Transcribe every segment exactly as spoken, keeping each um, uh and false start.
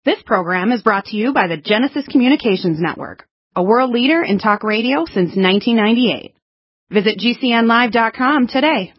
This program is brought to you by the Genesis Communications Network, a world leader in talk radio since nineteen ninety-eight. Visit G C N live dot com today.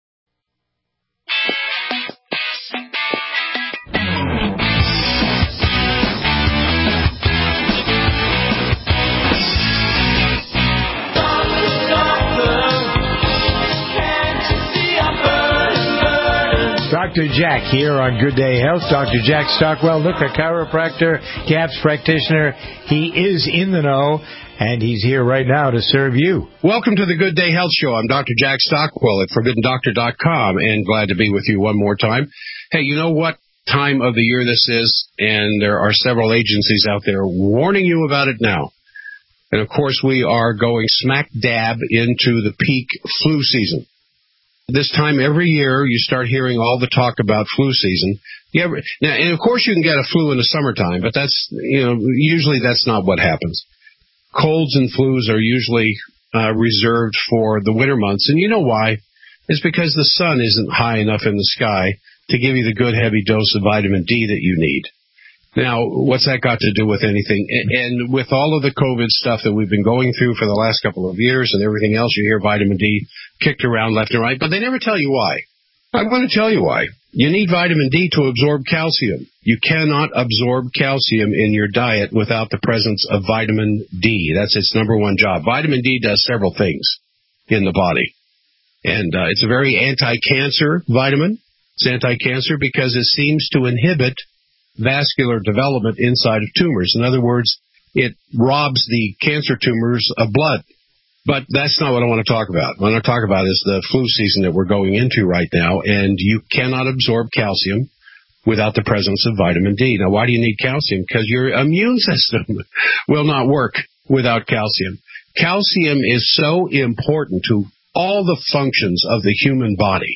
Doctor Jack here on Good Day Health. Doctor Jack Stockwell, look, a chiropractor, C A P S practitioner. He is in the know, and he's here right now to serve you. Welcome to the Good Day Health Show. I'm Doctor Jack Stockwell at forbidden doctor dot com, and glad to be with you one more time. Hey, you know what time of the year this is? And there are several agencies out there warning you about it now. And, of course, we are going smack dab into the peak flu season. This time every year, you start hearing all the talk about flu season. You ever, now, and of course, you can get a flu in the summertime, but that's, you know, usually that's not what happens. Colds and flus are usually uh, reserved for the winter months, and you know why? It's because the sun isn't high enough in the sky to give you the good heavy dose of vitamin D that you need. Now, what's that got to do with anything? And with all of the COVID stuff that we've been going through for the last couple of years and everything else, you hear vitamin D kicked around left and right, but they never tell you why. I'm going to tell you why. You need vitamin D to absorb calcium. You cannot absorb calcium in your diet without the presence of vitamin D. That's its number one job. Vitamin D does several things in the body. And uh, it's a very anti-cancer vitamin. It's anti-cancer because it seems to inhibit vascular development inside of tumors. In other words, it robs the cancer tumors of blood. But that's not what I want to talk about. What I want to talk about is the flu season that we're going into right now, and you cannot absorb calcium without the presence of vitamin D. Now, why do you need calcium? Because your immune system will not work without calcium. Calcium is so important to all the functions of the human body.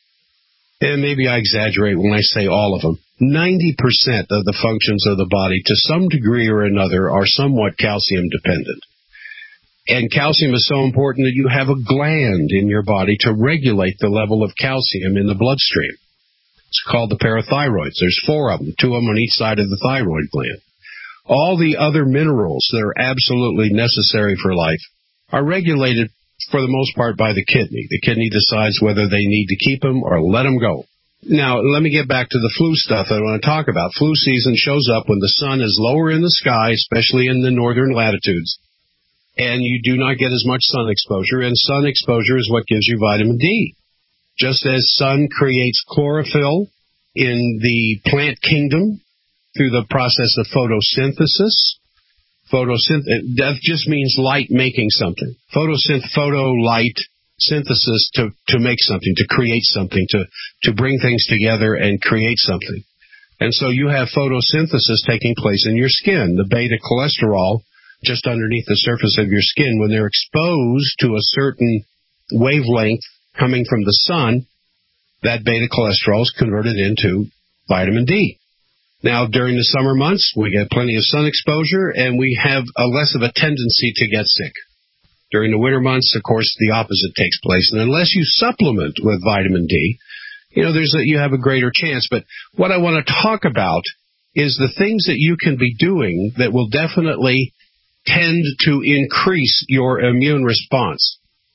And maybe I exaggerate when I say all of them. ninety percent of the functions of the body, to some degree or another, are somewhat calcium dependent. And calcium is so important that you have a gland in your body to regulate the level of calcium in the bloodstream. It's called the parathyroids. There's four of them, two of them on each side of the thyroid gland. All the other minerals that are absolutely necessary for life are regulated for the most part by the kidney. The kidney decides whether they need to keep them or let them go. Now, let me get back to the flu stuff that I want to talk about. Flu season shows up when the sun is lower in the sky, especially in the northern latitudes, and you do not get as much sun exposure, and sun exposure is what gives you vitamin D. Just as sun creates chlorophyll in the plant kingdom through the process of photosynthesis, photosynth that just means light making something. Photosynth, photo, light, synthesis to, to make something, to create something, to, to bring things together and create something. And so you have photosynthesis taking place in your skin. The beta cholesterol just underneath the surface of your skin, when they're exposed to a certain wavelength coming from the sun, that beta cholesterol is converted into vitamin D. Now, during the summer months, we get plenty of sun exposure, and we have a less of a tendency to get sick. During the winter months, of course, the opposite takes place. And unless you supplement with vitamin D, you know, there's a, you have a greater chance. But what I want to talk about is the things that you can be doing that will definitely tend to increase your immune response.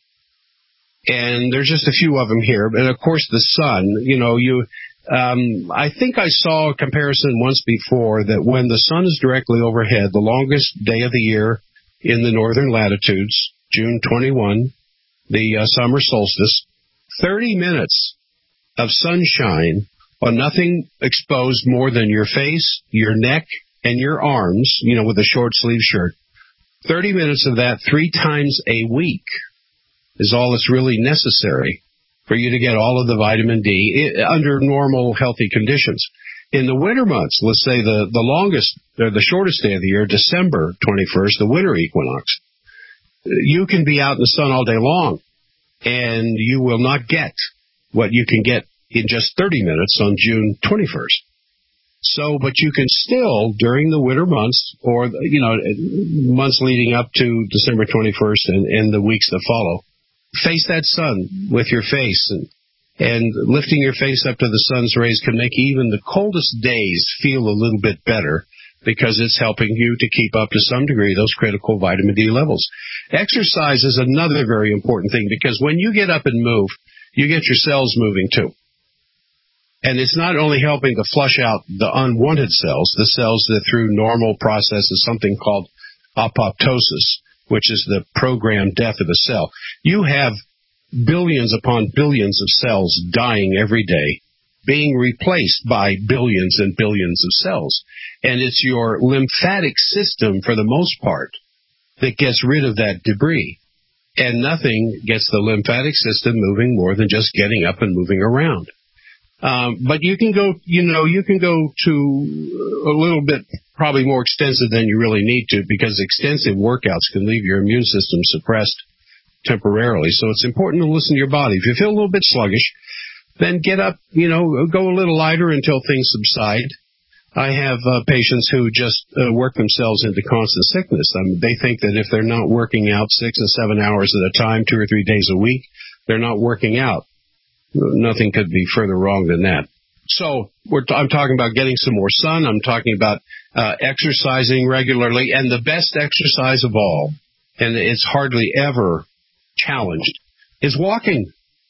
And there's just a few of them here. And, of course, the sun, you know, you... Um, I think I saw a comparison once before that when the sun is directly overhead, the longest day of the year in the northern latitudes, June twenty-first, the uh, summer solstice, thirty minutes of sunshine on nothing exposed more than your face, your neck, and your arms, you know, with a short sleeve shirt. thirty minutes of that three times a week is all that's really necessary for you to get all of the vitamin D under normal, healthy conditions. In the winter months, let's say the, the longest, or the shortest day of the year, December twenty-first, the winter equinox, you can be out in the sun all day long, and you will not get what you can get in just thirty minutes on June twenty-first. So, but you can still, during the winter months, or, you know, months leading up to December twenty-first and, and the weeks that follow, face that sun with your face and, And lifting your face up to the sun's rays can make even the coldest days feel a little bit better because it's helping you to keep up to some degree those critical vitamin D levels. Exercise is another very important thing because when you get up and move, you get your cells moving too. And it's not only helping to flush out the unwanted cells, the cells that through normal processes, something called apoptosis, which is the programmed death of a cell. You have billions upon billions of cells dying every day, being replaced by billions and billions of cells. And it's your lymphatic system, for the most part, that gets rid of that debris. And nothing gets the lymphatic system moving more than just getting up and moving around. Um, but you can go, you know, you can go to a little bit probably more extensive than you really need to because extensive workouts can leave your immune system suppressed temporarily. So it's important to listen to your body. If you feel a little bit sluggish, then get up, you know, go a little lighter until things subside. I have uh, patients who just uh, work themselves into constant sickness. I mean, they think that if they're not working out six and seven hours at a time, two or three days a week, they're not working out. Nothing could be further wrong than that. So we're t- I'm talking about getting some more sun. I'm talking about uh, exercising regularly. And the best exercise of all, and it's hardly ever challenged, is walking.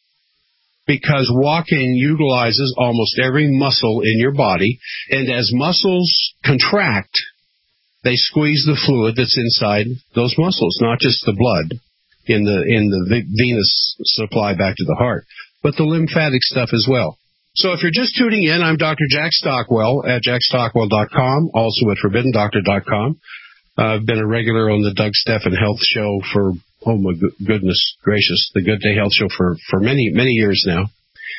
Because walking utilizes almost every muscle in your body. And as muscles contract, they squeeze the fluid that's inside those muscles, not just the blood in the in the venous supply back to the heart, but the lymphatic stuff as well. So if you're just tuning in, I'm Doctor Jack Stockwell at jack stockwell dot com, also at forbidden doctor dot com. Uh, I've been a regular on the Doug Stephan Health Show for, oh my goodness gracious, the Good Day Health Show for, for many, many years now.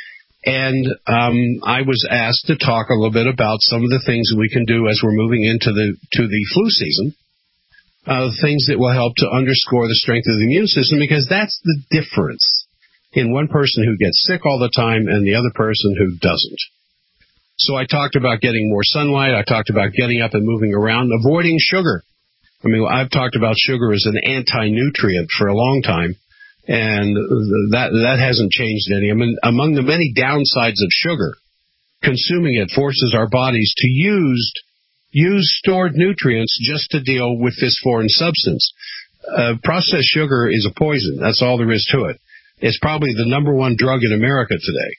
And um, I was asked to talk a little bit about some of the things that we can do as we're moving into the to the flu season, uh, things that will help to underscore the strength of the immune system, because that's the difference in one person who gets sick all the time and the other person who doesn't. So I talked about getting more sunlight. I talked about getting up and moving around, avoiding sugar. I mean, I've talked about sugar as an anti-nutrient for a long time, and that that hasn't changed any. I mean, among the many downsides of sugar, consuming it forces our bodies to use use stored nutrients just to deal with this foreign substance. Uh, processed sugar is a poison. That's all there is to it. It's probably the number one drug in America today.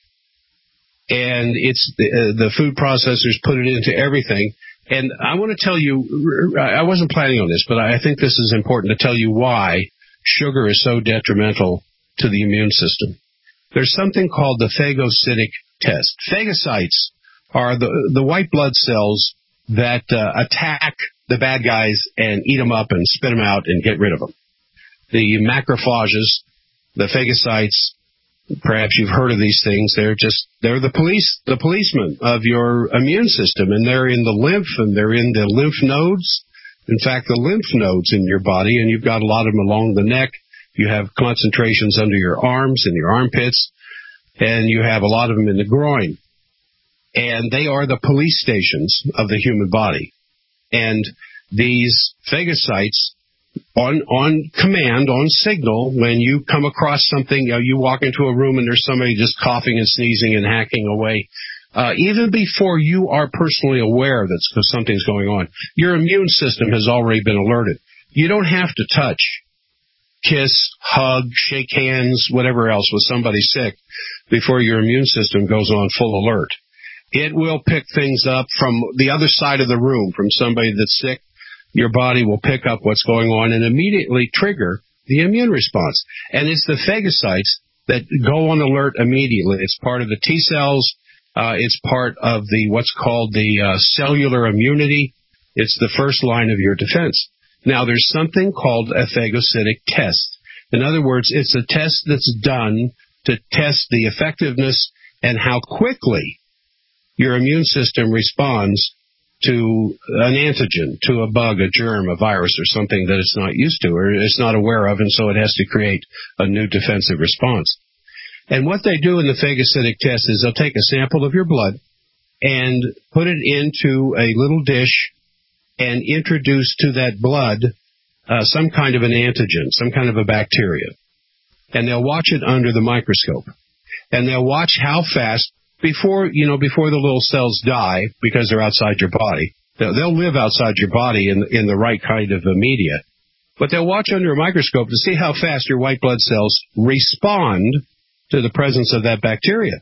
And it's uh, the food processors put it into everything. And I want to tell you, I wasn't planning on this, but I think this is important to tell you why sugar is so detrimental to the immune system. There's something called the phagocytic test. Phagocytes are the, the white blood cells that uh, attack the bad guys and eat them up and spit them out and get rid of them. The macrophages, the phagocytes, perhaps you've heard of these things. They're just, they're the police, the policemen of your immune system, and they're in the lymph and they're in the lymph nodes. In fact, the lymph nodes in your body, and you've got a lot of them along the neck. You have concentrations under your arms and your armpits, and you have a lot of them in the groin. And they are the police stations of the human body. And these phagocytes, on on command, on signal, when you come across something, you know, you walk into a room and there's somebody just coughing and sneezing and hacking away, uh, even before you are personally aware that something's going on, your immune system has already been alerted. You don't have to touch, kiss, hug, shake hands, whatever else with somebody sick before your immune system goes on full alert. It will pick things up from the other side of the room, from somebody that's sick. Your body will pick up what's going on and immediately trigger the immune response. And it's the phagocytes that go on alert immediately. It's part of the T cells. Uh, it's part of the what's called the uh, cellular immunity. It's the first line of your defense. Now, there's something called a phagocytic test. In other words, it's a test that's done to test the effectiveness and how quickly your immune system responds to an antigen, to a bug, a germ, a virus, or something that it's not used to or it's not aware of, and so it has to create a new defensive response. And what they do in the phagocytic test is they'll take a sample of your blood and put it into a little dish and introduce to that blood uh, some kind of an antigen, some kind of a bacteria. And they'll watch it under the microscope. and they'll watch how fast before, you know, before the little cells die because they're outside your body. They'll, they'll live outside your body in, in the right kind of media. But they'll watch under a microscope to see how fast your white blood cells respond to the presence of that bacteria.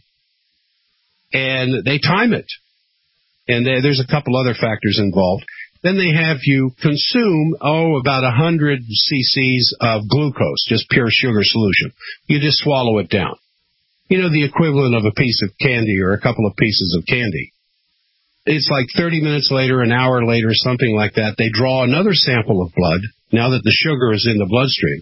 And they time it. And they, there's a couple other factors involved. Then they have you consume, oh, about one hundred cc's of glucose, just pure sugar solution. You just swallow it down. You know, the equivalent of a piece of candy or a couple of pieces of candy. It's like thirty minutes later, an hour later, something like that. They draw another sample of blood, now that the sugar is in the bloodstream.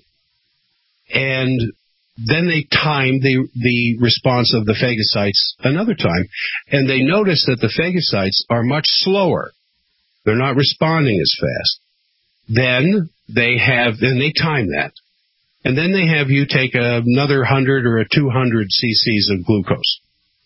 And then they time the, the response of the phagocytes another time. And they notice that the phagocytes are much slower. They're not responding as fast. Then they have, then they time that. And then they have you take another one hundred or a two hundred cc's of glucose.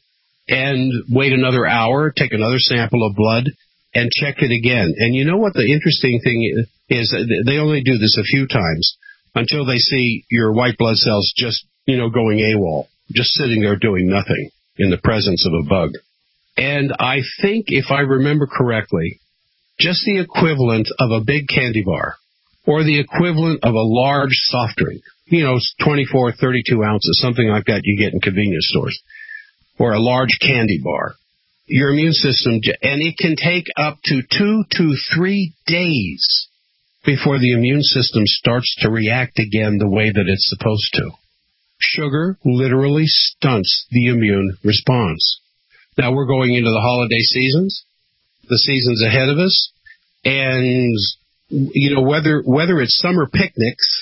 And wait another hour, take another sample of blood, and check it again. And you know what the interesting thing is? They only do this a few times until they see your white blood cells just, you know, going AWOL, just sitting there doing nothing in the presence of a bug. And I think, if I remember correctly, just the equivalent of a big candy bar or the equivalent of a large soft drink, you know, twenty-four, thirty-two ounces, something like that you get in convenience stores, or a large candy bar, your immune system, and it can take up to two to three days before the immune system starts to react again the way that it's supposed to. Sugar literally stunts the immune response. Now we're going into the holiday seasons, the seasons ahead of us, and, you know, whether whether it's summer picnics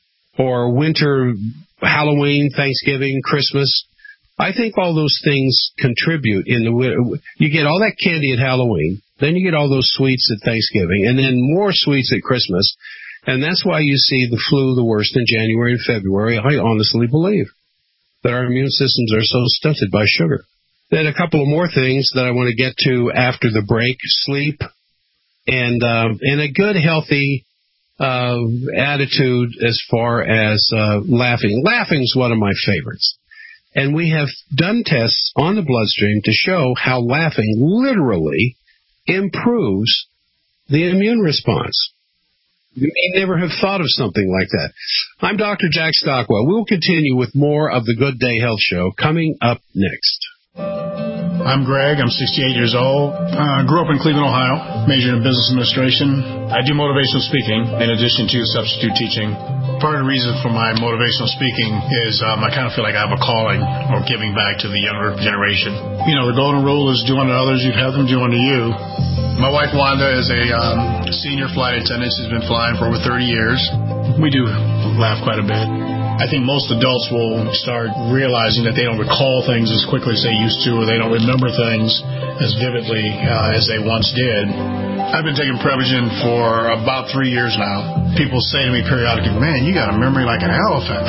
or winter Halloween, Thanksgiving, Christmas, I think all those things contribute in the, you get all that candy at Halloween, then you get all those sweets at Thanksgiving, and then more sweets at Christmas, and that's why you see the flu the worst in January and February. I honestly believe that our immune systems are so stunted by sugar. Then a couple of more things that I want to get to after the break: sleep and uh, and a good, healthy uh, attitude as far as uh, laughing. Laughing's one of my favorites. And we have done tests on the bloodstream to show how laughing literally improves the immune response. You may never have thought of something like that. I'm Doctor Jack Stockwell. We'll continue with more of the Good Day Health Show coming up next. I'm Greg. I'm sixty-eight years old. I uh, grew up in Cleveland, Ohio, majored in business administration. I do motivational speaking in addition to substitute teaching. Part of the reason for my motivational speaking is um, I kind of feel like I have a calling or giving back to the younger generation. You know, the golden rule is do unto others, you'd have them do unto you. My wife, Wanda, is a um, senior flight attendant. She's been flying for over thirty years. We do laugh quite a bit. I think most adults will start realizing that they don't recall things as quickly as they used to, or they don't remember things as vividly uh, as they once did. I've been taking Prevagen for about three years now. People say to me periodically, man, you got a memory like an elephant.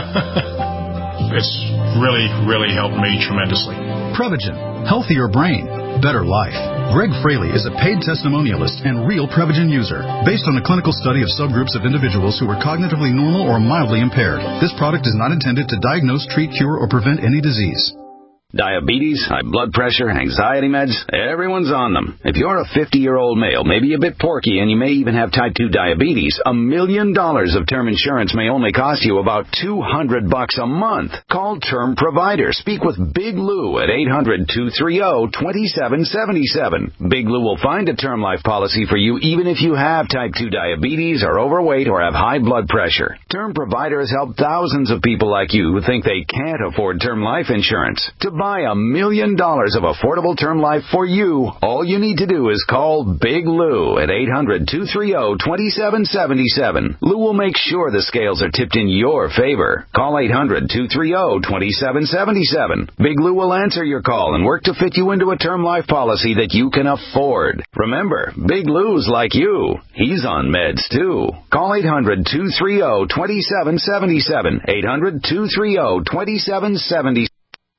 It's really, really helped me tremendously. Prevagen. Healthier brain. Better life. Greg Fraley is a paid testimonialist and real Prevagen user. Based on a clinical study of subgroups of individuals who were cognitively normal or mildly impaired, this product is not intended to diagnose, treat, cure, or prevent any disease. Diabetes, high blood pressure, anxiety meds, everyone's on them. If you're a fifty-year-old male, maybe a bit porky, and you may even have type two diabetes, a million dollars of term insurance may only cost you about two hundred bucks a month. Call Term Provider. Speak with Big Lou at eight hundred, two three zero, two seven seven seven. Big Lou will find a term life policy for you even if you have type two diabetes, are overweight, or have high blood pressure. Term Provider has helped thousands of people like you who think they can't afford term life insurance. To buy a million dollars of affordable term life for you, all you need to do is call Big Lou at eight hundred, two three zero, two seven seven seven. Lou will make sure the scales are tipped in your favor. Call eight hundred, two three zero, two seven seven seven. Big Lou will answer your call and work to fit you into a term life policy that you can afford. Remember, Big Lou's like you. He's on meds too. Call eight hundred, two three zero, two seven seven seven. eight hundred, two three zero, two seven seven seven.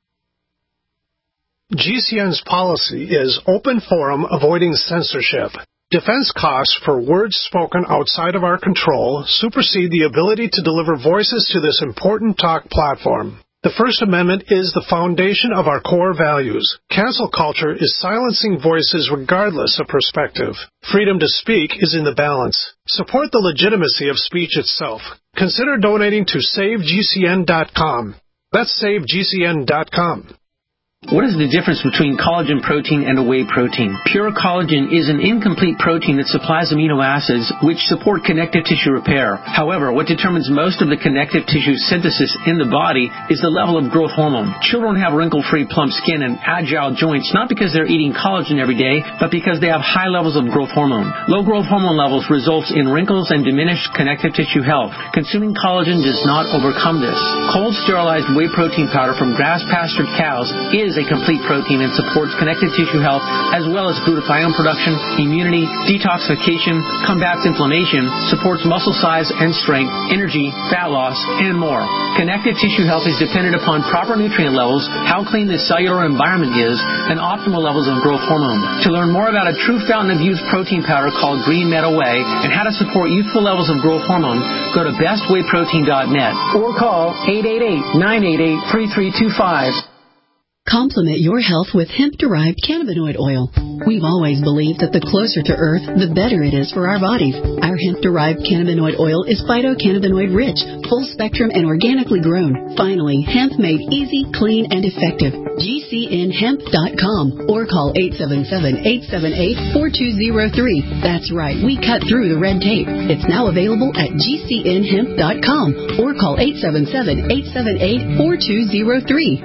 G C N's policy is open forum, avoiding censorship. Defense costs for words spoken outside of our control supersede the ability to deliver voices to this important talk platform. The First Amendment is the foundation of our core values. Cancel culture is silencing voices regardless of perspective. Freedom to speak is in the balance. Support the legitimacy of speech itself. Consider donating to save G C N dot com. That's save G C N dot com. What is the difference between collagen protein and a whey protein? Pure collagen is an incomplete protein that supplies amino acids which support connective tissue repair. However, what determines most of the connective tissue synthesis in the body is the level of growth hormone. Children have wrinkle-free plump skin and agile joints not because they're eating collagen every day, but because they have high levels of growth hormone. Low growth hormone levels results in wrinkles and diminished connective tissue health. Consuming collagen does not overcome this. Cold sterilized whey protein powder from grass-pastured cows is a complete protein and supports connective tissue health as well as glutathione production, immunity, detoxification, combats inflammation, supports muscle size and strength, energy, fat loss, and more. Connective tissue health is dependent upon proper nutrient levels, how clean the cellular environment is, and optimal levels of growth hormone. To learn more about a true fountain of youth protein powder called Green Meadow Whey and how to support youthful levels of growth hormone, go to best whey protein dot net or call eight eight eight, nine eight eight, three three two five. Complement your health with hemp-derived cannabinoid oil. We've always believed that the closer to Earth, the better it is for our bodies. Our hemp-derived cannabinoid oil is phytocannabinoid-rich, full-spectrum, and organically grown. Finally, hemp made easy, clean, and effective. G C N hemp dot com or call eight seven seven, eight seven eight, four two zero three. That's right, we cut through the red tape. It's now available at G C N hemp dot com or call eight seven seven, eight seven eight, four two zero three.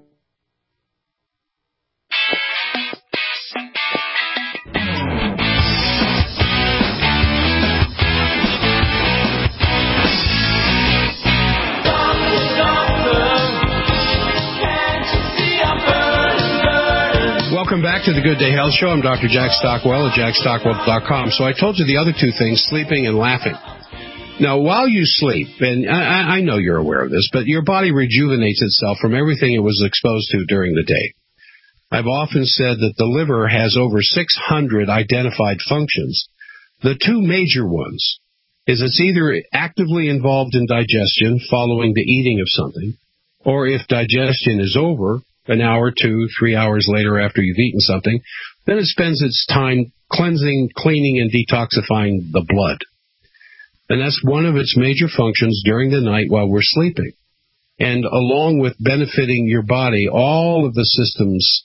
Welcome back to the Good Day Health Show. I'm Doctor Jack Stockwell at jack stockwell dot com. So I told you the other two things, sleeping and laughing. Now, while you sleep, and I, I know you're aware of this, but your body rejuvenates itself from everything it was exposed to during the day. I've often said that the liver has over six hundred identified functions. The two major ones is it's either actively involved in digestion following the eating of something, or if digestion is over, an hour, two, three hours later after you've eaten something, then it spends its time cleansing, cleaning, and detoxifying the blood. And that's one of its major functions during the night while we're sleeping. And along with benefiting your body, all of the systems,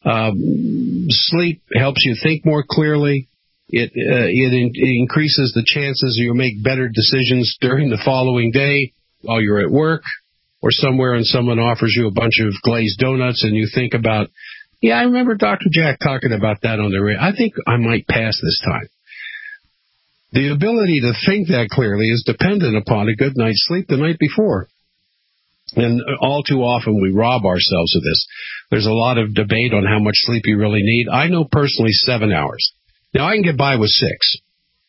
um, sleep helps you think more clearly. It, uh, it, in, it increases the chances you'll make better decisions during the following day while you're at work, or somewhere and someone offers you a bunch of glazed donuts and you think about, yeah, I remember Doctor Jack talking about that on the radio. I think I might pass this time. The ability to think that clearly is dependent upon a good night's sleep the night before. And all too often we rob ourselves of this. There's a lot of debate on how much sleep you really need. I know personally seven hours. Now I can get by with six.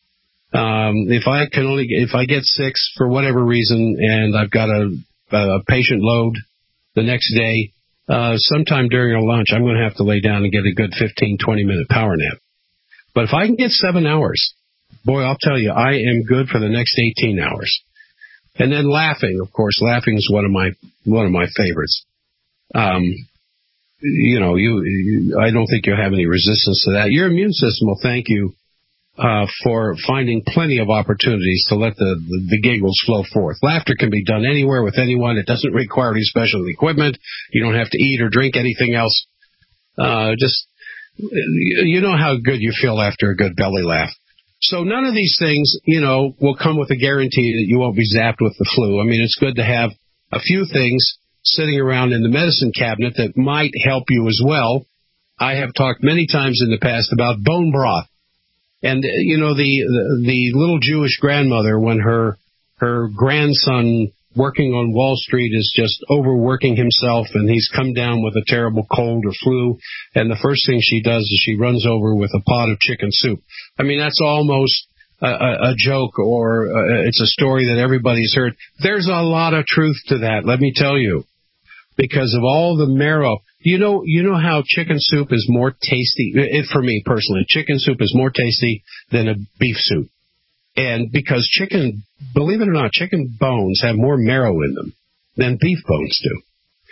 Um, if I can only, if I get six for whatever reason and I've got a a patient load the next day, uh, sometime during our lunch, I'm going to have to lay down and get a good fifteen, twenty minute power nap. But if I can get seven hours, boy, I'll tell you, I am good for the next eighteen hours. And then laughing, of course, laughing is one of my, one of my favorites. Um, you know, you, you, I don't think you'll have any resistance to that. Your immune system will thank you Uh, for finding plenty of opportunities to let the, the, the giggles flow forth. Laughter can be done anywhere with anyone. It doesn't require any special equipment. You don't have to eat or drink anything else. Uh, just, you know how good you feel after a good belly laugh. So none of these things, you know, will come with a guarantee that you won't be zapped with the flu. I mean, it's good to have a few things sitting around in the medicine cabinet that might help you as well. I have talked many times in the past about bone broth. And, you know, the, the the little Jewish grandmother, when her her grandson working on Wall Street is just overworking himself and he's come down with a terrible cold or flu, and the first thing she does is she runs over with a pot of chicken soup. I mean, that's almost a, a, a joke, or a, it's a story that everybody's heard. There's a lot of truth to that, let me tell you, because of all the marrow. You know, you know how chicken soup is more tasty, it, for me personally, chicken soup is more tasty than a beef soup. And because chicken, believe it or not, chicken bones have more marrow in them than beef bones do.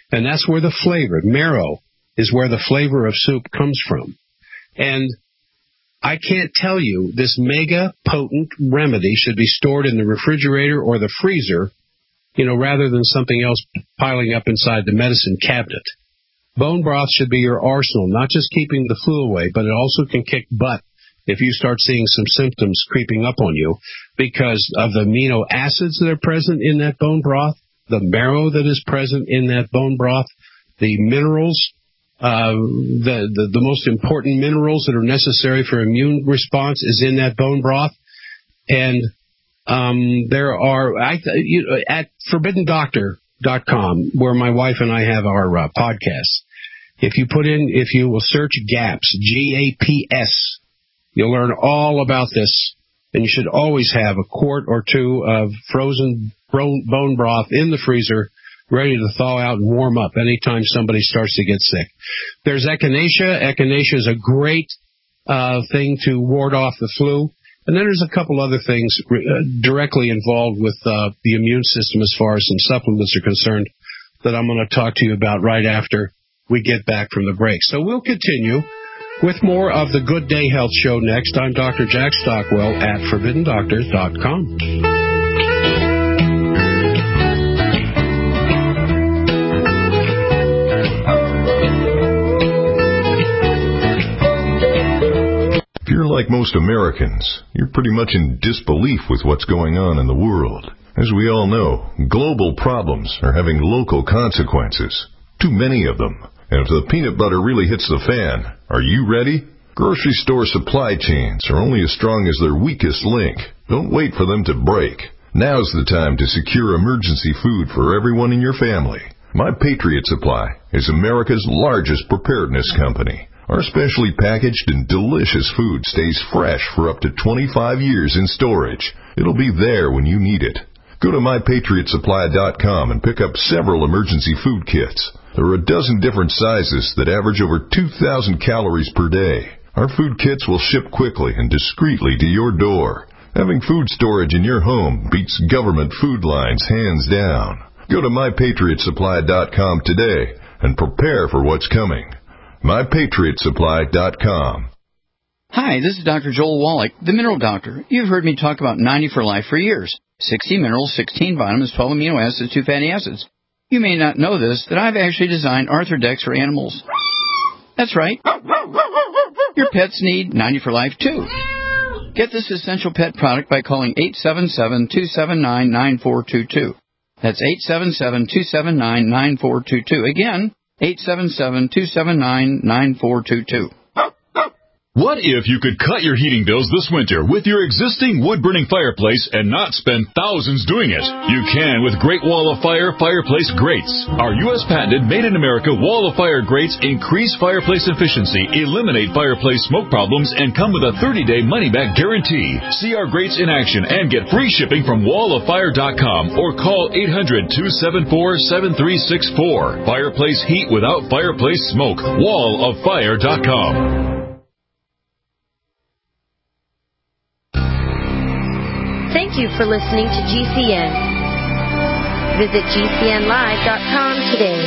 And that's where the flavor, marrow, is where the flavor of soup comes from. And I can't tell you, this mega potent remedy should be stored in the refrigerator or the freezer, you know, rather than something else piling up inside the medicine cabinet. Bone broth should be your arsenal, not just keeping the flu away, but it also can kick butt if you start seeing some symptoms creeping up on you because of the amino acids that are present in that bone broth, the marrow that is present in that bone broth, the minerals, uh, the, the, the most important minerals that are necessary for immune response is in that bone broth. And um, there are, I, you know, at forbidden doctor dot com, where my wife and I have our uh, podcast, if you put in, if you will search GAPS, G A P S, you'll learn all about this, and you should always have a quart or two of frozen bone broth in the freezer, ready to thaw out and warm up anytime somebody starts to get sick. There's echinacea. Echinacea is a great uh, thing to ward off the flu. And then there's a couple other things uh, directly involved with uh, the immune system as far as some supplements are concerned that I'm going to talk to you about right after we get back from the break. So we'll continue with more of the Good Day Health Show next. I'm Doctor Jack Stockwell at forbidden doctor dot com. If you're like most Americans, you're pretty much in disbelief with what's going on in the world. As we all know, global problems are having local consequences. Too many of them. And if the peanut butter really hits the fan, are you ready? Grocery store supply chains are only as strong as their weakest link. Don't wait for them to break. Now's the time to secure emergency food for everyone in your family. My Patriot Supply is America's largest preparedness company. Our specially packaged and delicious food stays fresh for up to twenty-five years in storage. It'll be there when you need it. Go to my patriot supply dot com and pick up several emergency food kits. There are a dozen different sizes that average over two thousand calories per day. Our food kits will ship quickly and discreetly to your door. Having food storage in your home beats government food lines hands down. Go to my patriot supply dot com today and prepare for what's coming. my patriot supply dot com. Hi, this is Doctor Joel Wallach, the Mineral Doctor. You've heard me talk about ninety for Life for years. sixty minerals, sixteen vitamins, twelve amino acids, two fatty acids. You may not know this, that I've actually designed Arthrodex for animals. That's right. Your pets need ninety for Life, too. Get this essential pet product by calling eight seven seven, two seven nine, nine four two two. That's eight seven seven, two seven nine, nine four two two. Again, eight seven seven, two seven nine, nine four two two. What if you could cut your heating bills this winter with your existing wood-burning fireplace and not spend thousands doing it? You can with Great Wall of Fire Fireplace Grates. Our U S patented made-in-America Wall of Fire grates increase fireplace efficiency, eliminate fireplace smoke problems, and come with a thirty-day money-back guarantee. See our grates in action and get free shipping from wall of fire dot com or call eight hundred, two seven four, seven three six four. Fireplace heat without fireplace smoke. wall of fire dot com. Thank you for listening to G C N. Visit G C N live dot com today.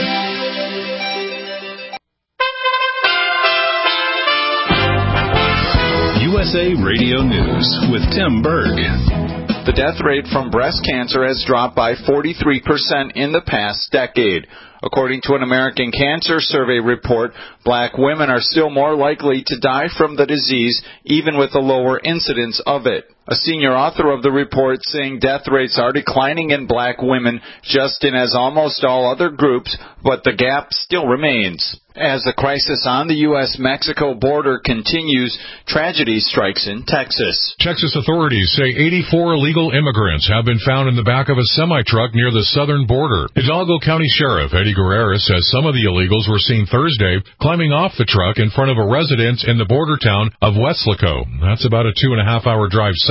U S A Radio News with Tim Berg. The death rate from breast cancer has dropped by forty-three percent in the past decade. According to an American Cancer Survey report, black women are still more likely to die from the disease, even with a lower incidence of it. A senior author of the report saying death rates are declining in black women just in as almost all other groups, but the gap still remains. As the crisis on the U S Mexico border continues, tragedy strikes in Texas. Texas authorities say eighty-four illegal immigrants have been found in the back of a semi-truck near the southern border. Hidalgo County Sheriff Eddie Guerrera says some of the illegals were seen Thursday climbing off the truck in front of a residence in the border town of Weslaco. That's about a two and a half hour drive south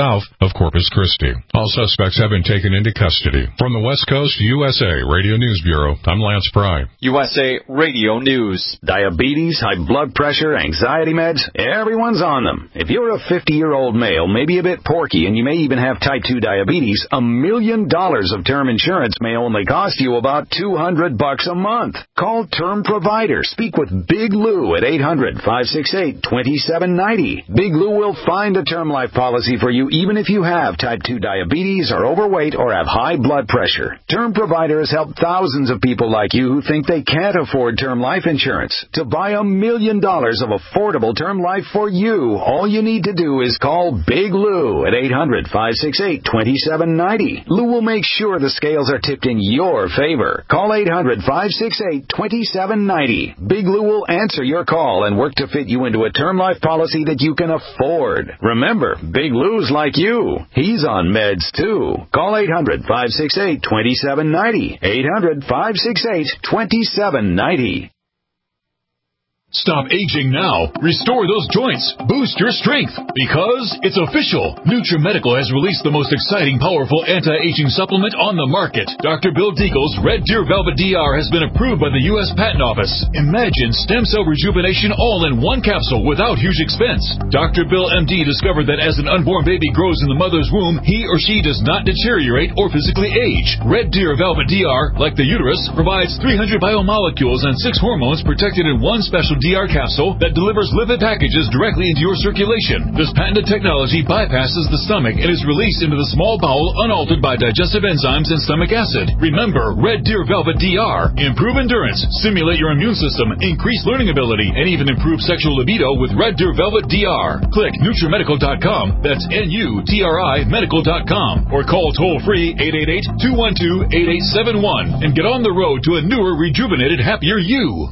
south of Corpus Christi. All suspects have been taken into custody. From the West Coast U S A Radio News Bureau, I'm Lance Pry. U S A Radio News. Diabetes, high blood pressure, anxiety meds, everyone's on them. If you're a fifty-year-old male, maybe a bit porky, and you may even have type two diabetes, a million dollars of term insurance may only cost you about two hundred bucks a month. Call Term Provider. Speak with Big Lou at eight hundred, five six eight, two seven nine zero. Big Lou will find a term life policy for you even if you have type two diabetes, are overweight, or have high blood pressure. Term Provider has helped thousands of people like you who think they can't afford term life insurance. To buy a million dollars of affordable term life for you, all you need to do is call Big Lou at eight hundred, five six eight, two seven nine zero. Lou will make sure the scales are tipped in your favor. Call eight hundred, five six eight, two seven nine zero. Big Lou will answer your call and work to fit you into a term life policy that you can afford. Remember, Big Lou's like you. He's on meds too. Call eight hundred, five six eight, two seven nine zero. eight hundred, five six eight, two seven nine zero. Stop aging now. Restore those joints. Boost your strength. Because it's official. NutriMedical has released the most exciting, powerful anti-aging supplement on the market. Doctor Bill Deagle's Red Deer Velvet D R has been approved by the U S Patent Office. Imagine stem cell rejuvenation all in one capsule without huge expense. Doctor Bill M D discovered that as an unborn baby grows in the mother's womb, he or she does not deteriorate or physically age. Red Deer Velvet D R, like the uterus, provides three hundred biomolecules and six hormones protected in one special D R capsule that delivers lipid packages directly into your circulation. This patented technology bypasses the stomach and is released into the small bowel unaltered by digestive enzymes and stomach acid. Remember, Red Deer Velvet D R. Improve endurance, stimulate your immune system, increase learning ability, and even improve sexual libido with Red Deer Velvet D R. Click NutriMedical dot com, that's N U T R I medical dot com, or call toll-free eight eight eight, two one two, eight eight seven one and get on the road to a newer, rejuvenated, happier you.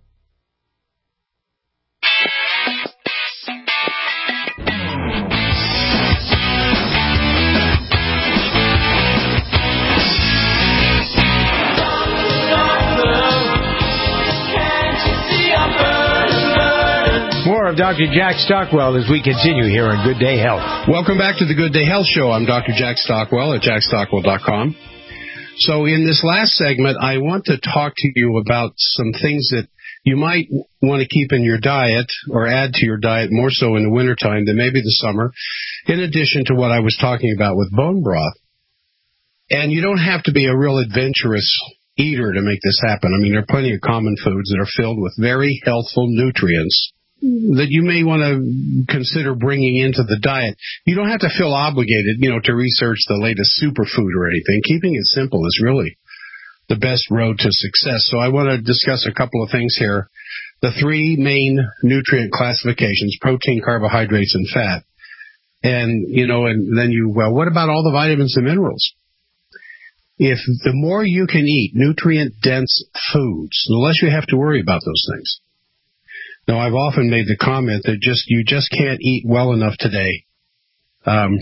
More of Doctor Jack Stockwell as we continue here on Good Day Health. Welcome back to the Good Day Health Show. I'm Doctor Jack Stockwell at jack stockwell dot com. So in this last segment, I want to talk to you about some things that you might want to keep in your diet or add to your diet more so in the wintertime than maybe the summer, in addition to what I was talking about with bone broth. And you don't have to be a real adventurous eater to make this happen. I mean, there are plenty of common foods that are filled with very healthful nutrients that you may want to consider bringing into the diet. You don't have to feel obligated, you know, to research the latest superfood or anything. Keeping it simple is really the best road to success. So I want to discuss a couple of things here. The three main nutrient classifications: protein, carbohydrates, and fat. And, you know, and then you, well, what about all the vitamins and minerals? If the more you can eat nutrient-dense foods, the less you have to worry about those things. Now, I've often made the comment that just you just can't eat well enough today um,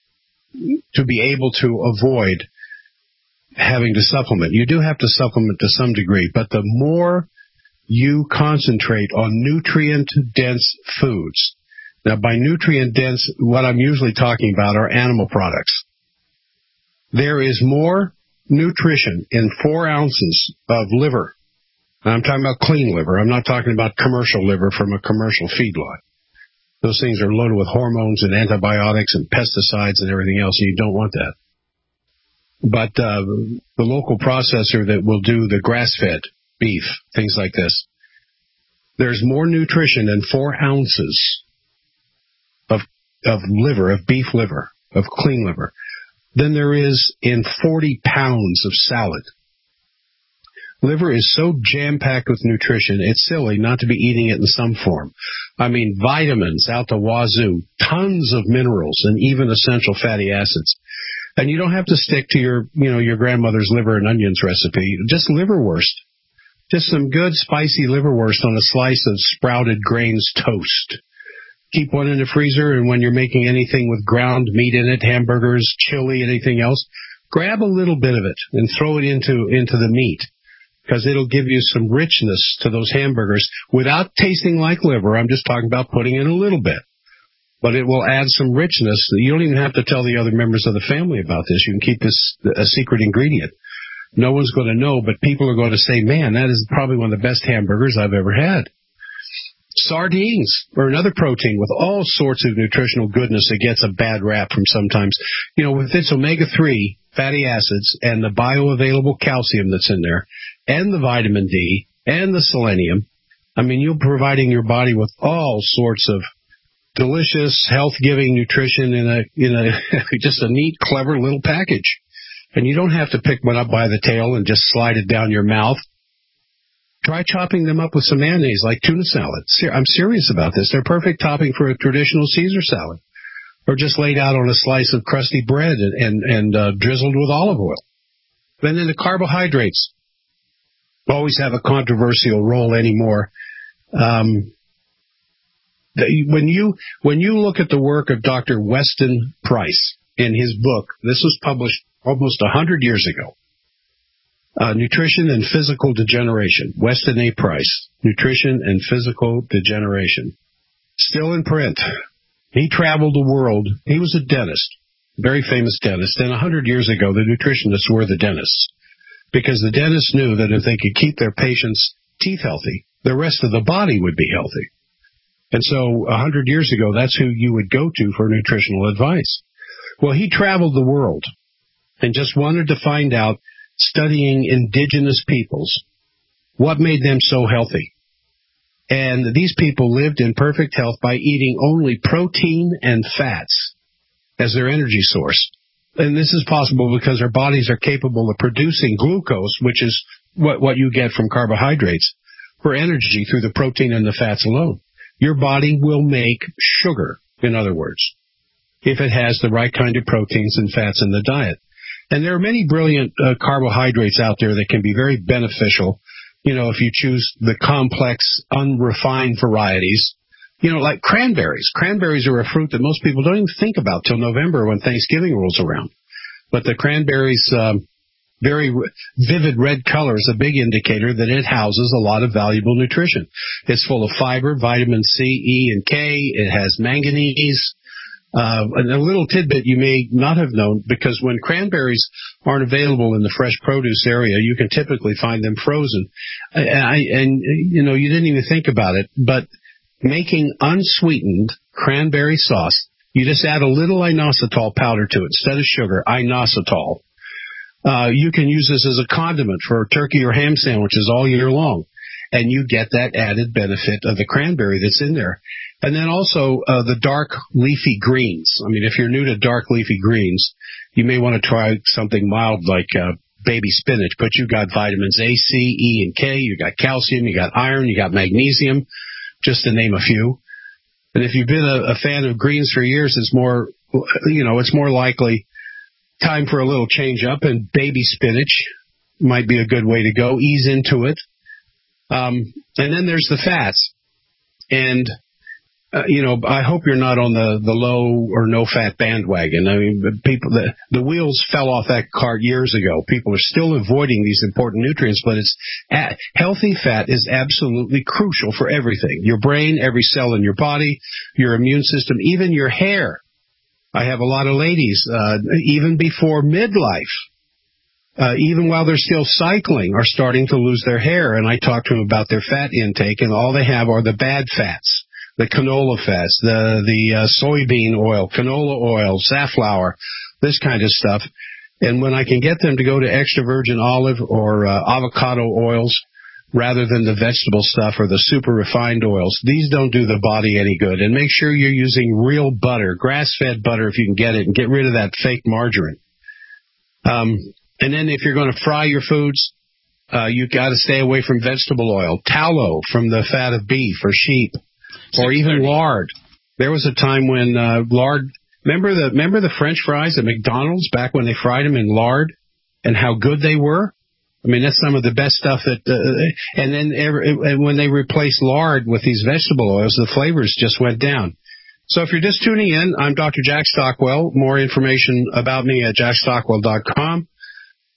to be able to avoid having to supplement. You do have to supplement to some degree, but the more you concentrate on nutrient-dense foods. Now, by nutrient-dense, what I'm usually talking about are animal products. There is more nutrition in four ounces of liver. I'm talking about clean liver. I'm not talking about commercial liver from a commercial feedlot. Those things are loaded with hormones and antibiotics and pesticides and everything else, and you don't want that. But uh, the local processor that will do the grass-fed beef, things like this, there's more nutrition in four ounces of of liver, of beef liver, of clean liver, than there is in forty pounds of salad. Liver is so jam-packed with nutrition, it's silly not to be eating it in some form. I mean, vitamins out the wazoo, tons of minerals, and even essential fatty acids. And you don't have to stick to your, you know, your grandmother's liver and onions recipe. Just liverwurst. Just some good spicy liverwurst on a slice of sprouted grains toast. Keep one in the freezer, and when you're making anything with ground meat in it, hamburgers, chili, anything else, grab a little bit of it and throw it into, into the meat, because it'll give you some richness to those hamburgers without tasting like liver. I'm just talking about putting in a little bit. but it will add some richness. You don't even have to tell the other members of the family about this. You can keep this a secret ingredient. No one's going to know, but people are going to say, man, that is probably one of the best hamburgers I've ever had. Sardines are another protein with all sorts of nutritional goodness that gets a bad rap from sometimes. You know, with its omega three fatty acids and the bioavailable calcium that's in there and the vitamin D and the selenium, I mean, you're providing your body with all sorts of delicious, health-giving nutrition in a in a just a neat, clever little package. And you don't have to pick one up by the tail and just slide it down your mouth. Try chopping them up with some mayonnaise like tuna salad. I'm serious about this. They're perfect topping for a traditional Caesar salad. Or just laid out on a slice of crusty bread and, and, and uh, drizzled with olive oil. Then in the carbohydrates, always have a controversial role anymore. Um, when you when you look at the work of Doctor Weston Price in his book, this was published almost one hundred years ago, Uh, Nutrition and Physical Degeneration, Weston A. Price, Nutrition and Physical Degeneration. Still in print. He traveled the world. He was a dentist, very famous dentist, and one hundred years ago the nutritionists were the dentists, because the dentists knew that if they could keep their patients' teeth healthy, the rest of the body would be healthy. And so one hundred years ago, that's who you would go to for nutritional advice. Well, he traveled the world and just wanted to find out, studying indigenous peoples, what made them so healthy. And these people lived in perfect health by eating only protein and fats as their energy source. And this is possible because their bodies are capable of producing glucose, which is what, what you get from carbohydrates, for energy through the protein and the fats alone. Your body will make sugar, in other words, if it has the right kind of proteins and fats in the diet. And there are many brilliant uh, carbohydrates out there that can be very beneficial, you know, if you choose the complex, unrefined varieties. You know, like cranberries. Cranberries are a fruit that most people don't even think about till November when Thanksgiving rolls around. But the cranberries' um, very vivid red color is a big indicator that it houses a lot of valuable nutrition. It's full of fiber, vitamin C, E, and K. It has manganese. Uh, and a little tidbit you may not have known, because when cranberries aren't available in the fresh produce area, you can typically find them frozen. I, I, and, you know, you didn't even think about it, but making unsweetened cranberry sauce, you just add a little inositol powder to it instead of sugar, inositol. Uh, you can use this as a condiment for turkey or ham sandwiches all year long, and you get that added benefit of the cranberry that's in there. And then also uh, the dark leafy greens. I mean, if you're new to dark leafy greens, you may want to try something mild like uh, baby spinach, but you got vitamins A, C, E, and K. You got calcium, you got iron, you got magnesium, just to name a few. And if you've been a, a fan of greens for years, it's more, you know, it's more likely time for a little change up, and baby spinach might be a good way to go. Ease into it. Um, and then there's the fats. And Uh, you know, I hope you're not on the, the low or no fat bandwagon. I mean, people, the, the wheels fell off that cart years ago. People are still avoiding these important nutrients, but it's uh, healthy fat is absolutely crucial for everything. Your brain, every cell in your body, your immune system, even your hair. I have a lot of ladies, uh, even before midlife, uh, even while they're still cycling, are starting to lose their hair. And I talk to them about their fat intake, and all they have are the bad fats. The canola fats, the the uh, soybean oil, canola oil, safflower, this kind of stuff. And when I can get them to go to extra virgin olive or uh, avocado oils rather than the vegetable stuff or the super refined oils, these don't do the body any good. And make sure you're using real butter, grass-fed butter if you can get it, and get rid of that fake margarine. Um, and then if you're going to fry your foods, uh, you've got to stay away from vegetable oil, tallow from the fat of beef or sheep. Or even lard. There was a time when uh, lard. Remember the remember the French fries at McDonald's back when they fried them in lard, and how good they were. I mean, that's some of the best stuff that. Uh, and then every, and when they replaced lard with these vegetable oils, the flavors just went down. So if you're just tuning in, I'm Doctor Jack Stockwell. More information about me at jack stockwell dot com.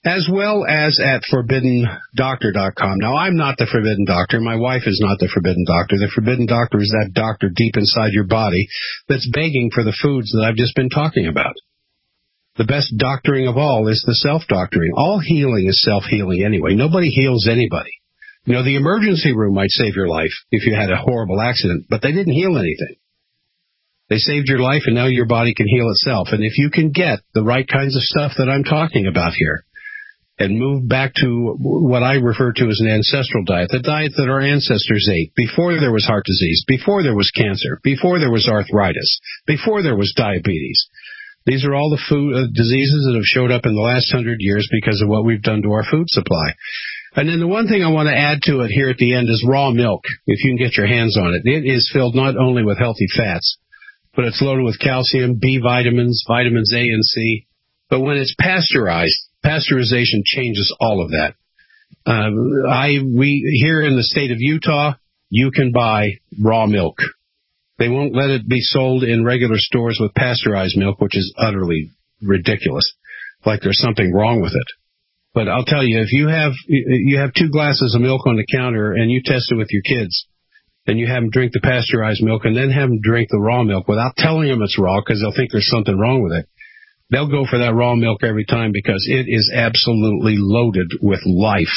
as well as at forbidden doctor dot com. Now, I'm not the Forbidden Doctor. My wife is not the Forbidden Doctor. The Forbidden Doctor is that doctor deep inside your body that's begging for the foods that I've just been talking about. The best doctoring of all is the self-doctoring. All healing is self-healing anyway. Nobody heals anybody. You know, the emergency room might save your life if you had a horrible accident, but they didn't heal anything. They saved your life, and now your body can heal itself. And if you can get the right kinds of stuff that I'm talking about here and move back to what I refer to as an ancestral diet, the diet that our ancestors ate before there was heart disease, before there was cancer, before there was arthritis, before there was diabetes. These are all the food uh, diseases that have showed up in the last hundred years because of what we've done to our food supply. And then the one thing I want to add to it here at the end is raw milk, if you can get your hands on it. It is filled not only with healthy fats, but it's loaded with calcium, B vitamins, vitamins A and C. But when it's pasteurized, pasteurization changes all of that. Uh, I we here in the state of Utah, you can buy raw milk. They won't let it be sold in regular stores with pasteurized milk, which is utterly ridiculous, like there's something wrong with it. But I'll tell you, if you have you have two glasses of milk on the counter and you test it with your kids, and you have them drink the pasteurized milk and then have them drink the raw milk without telling them it's raw because they'll think there's something wrong with it, they'll go for that raw milk every time because it is absolutely loaded with life.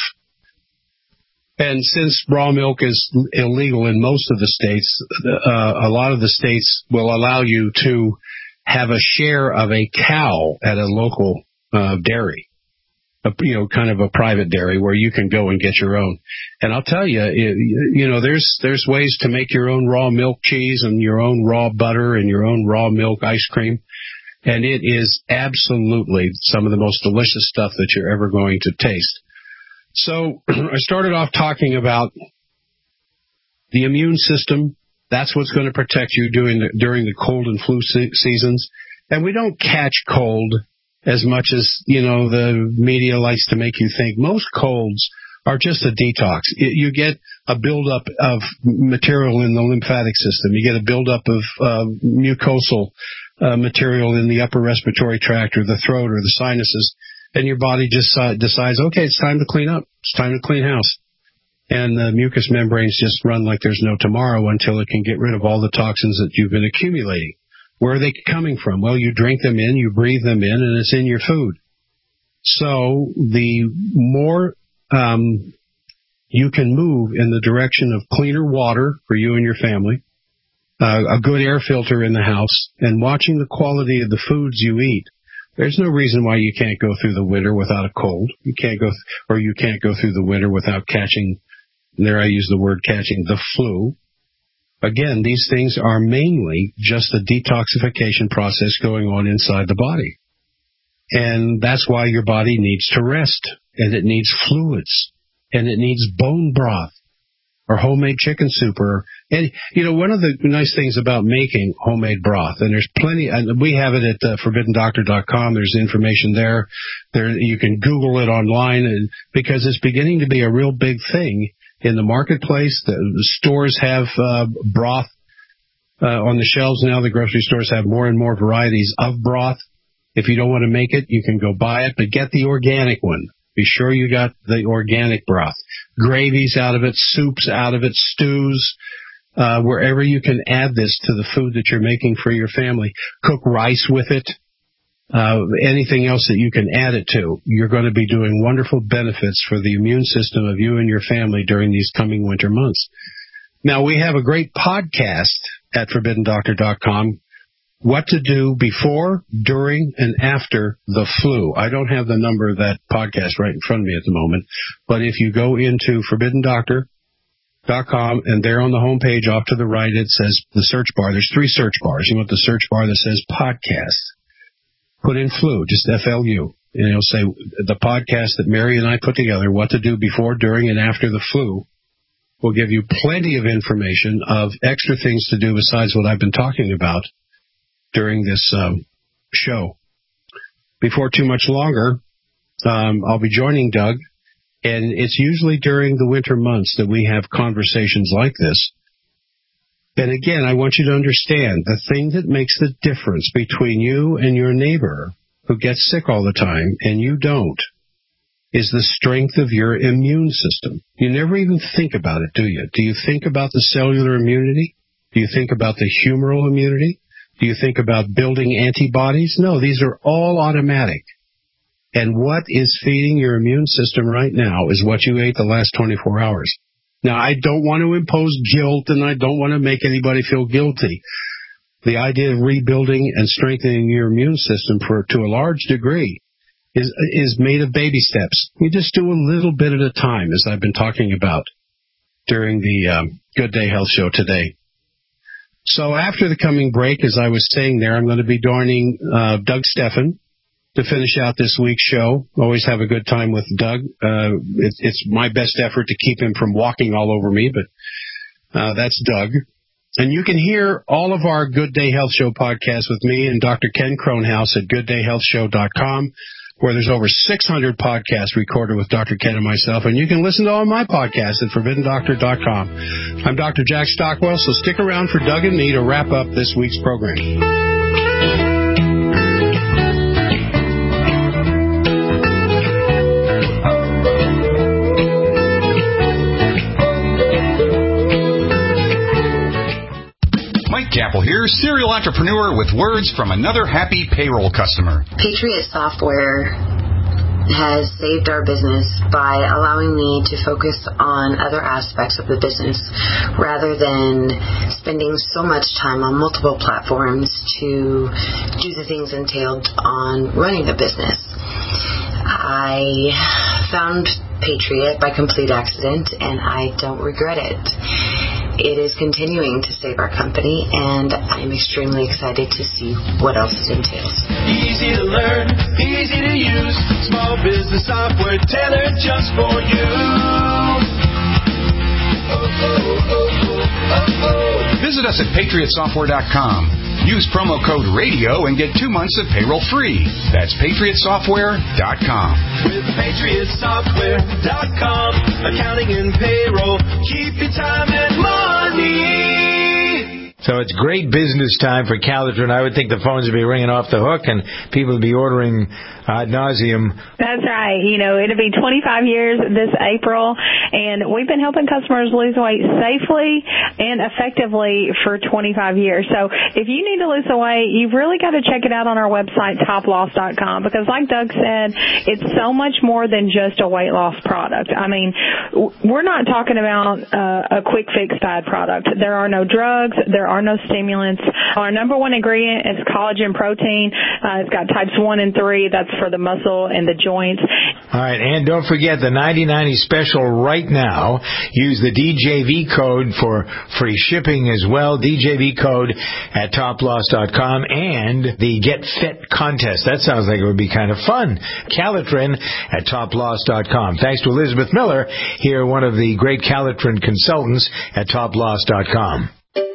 And since raw milk is illegal in most of the states, uh, a lot of the states will allow you to have a share of a cow at a local uh, dairy. A, you know, kind of a private dairy where you can go and get your own. And I'll tell you, it, you know, there's there's ways to make your own raw milk cheese and your own raw butter and your own raw milk ice cream. And it is absolutely some of the most delicious stuff that you're ever going to taste. So I started off talking about the immune system. That's what's going to protect you during the, during the cold and flu se- seasons. And we don't catch cold as much as, you know, the media likes to make you think. Most colds are just a detox. It, you get a buildup of material in the lymphatic system. You get a buildup of uh, mucosal uh, material in the upper respiratory tract or the throat or the sinuses, and your body just uh, decides, okay, it's time to clean up. It's time to clean house. And the mucous membranes just run like there's no tomorrow until it can get rid of all the toxins that you've been accumulating. Where are they coming from? Well, you drink them in, you breathe them in, and it's in your food. So the more um, you can move in the direction of cleaner water for you and your family, uh, a good air filter in the house, and watching the quality of the foods you eat, there's no reason why you can't go through the winter without a cold. You can't go, th- or you can't go through the winter without catching, there I use the word catching, the flu. Again, these things are mainly just a detoxification process going on inside the body. And that's why your body needs to rest, and it needs fluids, and it needs bone broth, or homemade chicken soup, or, and, you know, one of the nice things about making homemade broth, and there's plenty, and we have it at uh, forbidden doctor dot com, there's information there, there, you can Google it online, and, because it's beginning to be a real big thing in the marketplace. The, the stores have uh, broth uh, on the shelves now. The grocery stores have more and more varieties of broth. If you don't want to make it, you can go buy it, but get the organic one. Be sure you got the organic broth. Gravies out of it, soups out of it, stews, uh, wherever you can add this to the food that you're making for your family. Cook rice with it. Uh, anything else that you can add it to, you're going to be doing wonderful benefits for the immune system of you and your family during these coming winter months. Now, we have a great podcast at forbidden doctor dot com, what to do before, during, and after the flu. I don't have the number of that podcast right in front of me at the moment, but if you go into forbidden doctor dot com, and there on the home page off to the right, it says the search bar. There's three search bars. You want the search bar that says podcast. Put in flu, just F L U, and it'll say the podcast that Mary and I put together, what to do before, during, and after the flu, will give you plenty of information of extra things to do besides what I've been talking about during this um, show. Before too much longer, um, I'll be joining Doug, and it's usually during the winter months that we have conversations like this. And again, I want you to understand the thing that makes the difference between you and your neighbor who gets sick all the time and you don't is the strength of your immune system. You never even think about it, do you? Do you think about the cellular immunity? Do you think about the humoral immunity? Do you think about building antibodies? No, these are all automatic. And what is feeding your immune system right now is what you ate the last twenty-four hours. Now, I don't want to impose guilt, and I don't want to make anybody feel guilty. The idea of rebuilding and strengthening your immune system for to a large degree is is made of baby steps. You just do a little bit at a time, as I've been talking about during the um, Good Day Health Show today. So after the coming break, as I was saying there, I'm going to be joining uh, Doug Steffen to finish out this week's show. Always have a good time with Doug. Uh, it, it's my best effort to keep him from walking all over me, but uh, that's Doug. And you can hear all of our Good Day Health Show podcasts with me and Doctor Ken Kronhaus at good day health show dot com, where there's over six hundred podcasts recorded with Doctor Ken and myself. And you can listen to all my podcasts at forbidden doctor dot com. I'm Doctor Jack Stockwell, so stick around for Doug and me to wrap up this week's program. Capel here, serial entrepreneur with words from another happy payroll customer. Patriot Software has saved our business by allowing me to focus on other aspects of the business rather than spending so much time on multiple platforms to do the things entailed on running a business. I found Patriot by complete accident, and I don't regret it. It is continuing to save our company, and I'm extremely excited to see what else it entails. Easy to learn, easy to use, small business software tailored just for you. Oh, oh, oh, oh, oh. Visit us at patriot software dot com. Use promo code RADIO and get two months of payroll free. That's patriot software dot com. With patriot software dot com, accounting and payroll, keep your time and money. So it's great business time for Calitrin. I would think the phones would be ringing off the hook and people would be ordering ad nauseum. That's right. You know, it'll be twenty-five years this April, and we've been helping customers lose weight safely and effectively for twenty-five years. So if you need to lose the weight, you've really got to check it out on our website, top loss dot com, because like Doug said, it's so much more than just a weight loss product. I mean, we're not talking about uh, a quick fix fad product. There are no drugs. There are no stimulants. Our number one ingredient is collagen protein. Uh, it's got types one and three. That's for the muscle and the joints. All right, and don't forget the ninety ninety special right now. Use the D J V code for free shipping as well. D J V code at top loss dot com, and the Get Fit contest. That sounds like it would be kind of fun. Calitrin at top loss dot com. Thanks to Elizabeth Miller, here one of the great Calitrin consultants at top loss dot com.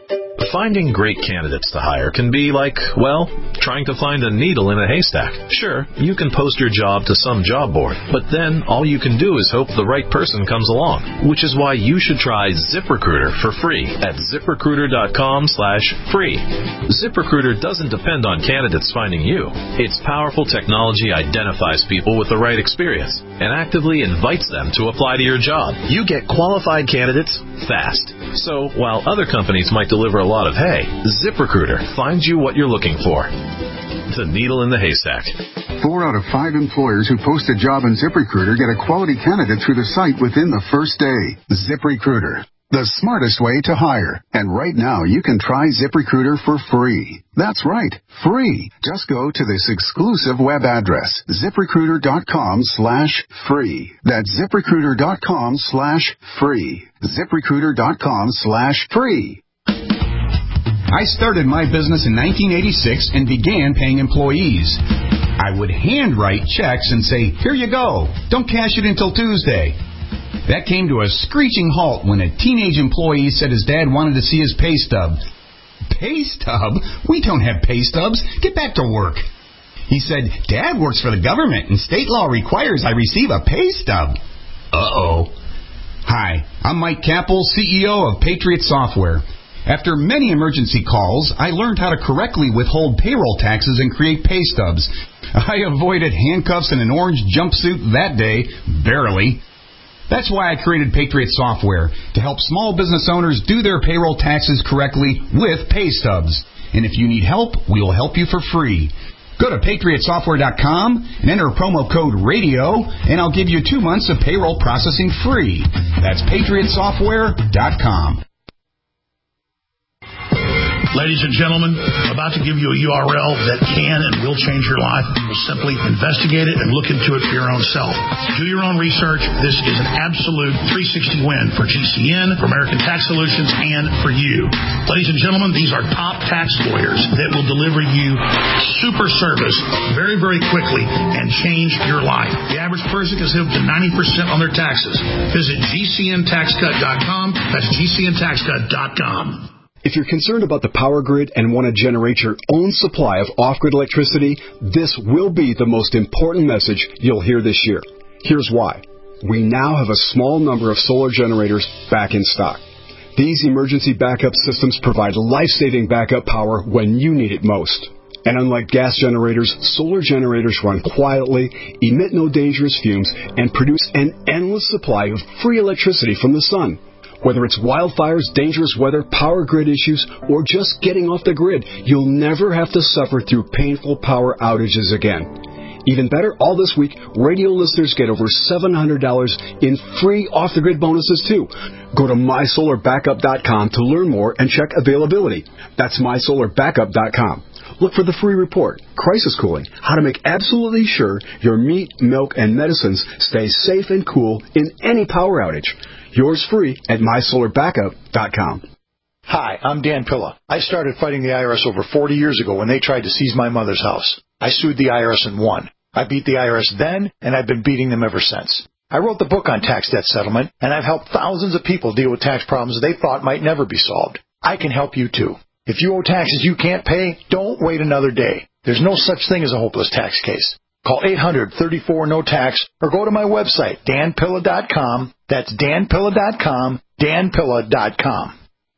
Finding great candidates to hire can be like, well, trying to find a needle in a haystack. Sure, you can post your job to some job board, but then all you can do is hope the right person comes along, which is why you should try ZipRecruiter for free at zip recruiter dot com slash free. ZipRecruiter doesn't depend on candidates finding you. Its powerful technology identifies people with the right experience and actively invites them to apply to your job. You get qualified candidates fast. So while other companies might deliver a lot of hay, ZipRecruiter finds you what you're looking for. The needle in the haystack. Four out of five employers who post a job in ZipRecruiter get a quality candidate through the site within the first day. ZipRecruiter, the smartest way to hire. And right now, you can try ZipRecruiter for free. That's right, free. Just go to this exclusive web address, zip recruiter dot com slash free. That's zip recruiter dot com slash free. zip recruiter dot com slash free. I started my business in nineteen eighty-six and began paying employees. I would handwrite checks and say, here you go, don't cash it until Tuesday. That came to a screeching halt when a teenage employee said his dad wanted to see his pay stub. Pay stub? We don't have pay stubs. Get back to work. He said, Dad works for the government and state law requires I receive a pay stub. Uh-oh. Hi, I'm Mike Capel, C E O of Patriot Software. After many emergency calls, I learned how to correctly withhold payroll taxes and create pay stubs. I avoided handcuffs and an orange jumpsuit that day, barely. That's why I created Patriot Software, to help small business owners do their payroll taxes correctly with pay stubs. And if you need help, we'll help you for free. Go to patriot software dot com and enter promo code RADIO, and I'll give you two months of payroll processing free. That's patriot software dot com. Ladies and gentlemen, I'm about to give you a U R L that can and will change your life. You will simply investigate it and look into it for your own self. Do your own research. This is an absolute three sixty win for G C N, for American Tax Solutions, and for you. Ladies and gentlemen, these are top tax lawyers that will deliver you super service very, very quickly and change your life. The average person can save up to ninety percent on their taxes. Visit G C N tax cut dot com. That's G C N tax cut dot com. If you're concerned about the power grid and want to generate your own supply of off-grid electricity, this will be the most important message you'll hear this year. Here's why. We now have a small number of solar generators back in stock. These emergency backup systems provide life-saving backup power when you need it most. And unlike gas generators, solar generators run quietly, emit no dangerous fumes, and produce an endless supply of free electricity from the sun. Whether it's wildfires, dangerous weather, power grid issues, or just getting off the grid, you'll never have to suffer through painful power outages again. Even better, all this week, radio listeners get over seven hundred dollars in free off-the-grid bonuses, too. Go to my solar backup dot com to learn more and check availability. That's my solar backup dot com. Look for the free report, Crisis Cooling, how to make absolutely sure your meat, milk, and medicines stay safe and cool in any power outage. Yours free at my solar backup dot com. Hi, I'm Dan Pilla. I started fighting the I R S over forty years ago when they tried to seize my mother's house. I sued the I R S and won. I beat the I R S then, and I've been beating them ever since. I wrote the book on tax debt settlement, and I've helped thousands of people deal with tax problems they thought might never be solved. I can help you, too. If you owe taxes you can't pay, don't wait another day. There's no such thing as a hopeless tax case. Call eight hundred, thirty-four, no tax or go to my website, dan pilla dot com. That's dan pilla dot com, dan pilla dot com.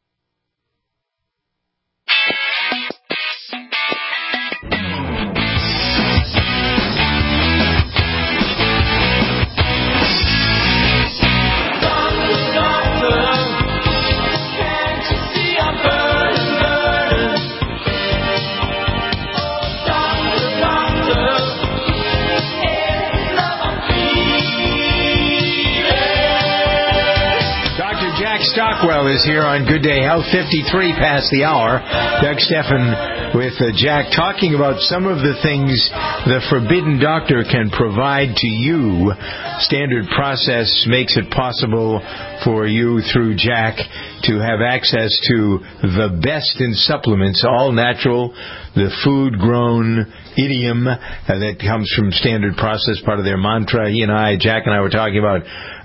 Stockwell is here on Good Day Health, fifty-three past the hour. Doug Steffen with uh, Jack talking about some of the things the Forbidden Doctor can provide to you. Standard Process makes it possible for you through Jack to have access to the best in supplements, all natural, the food-grown idiom uh, that comes from Standard Process, part of their mantra. He and I, Jack and I were talking about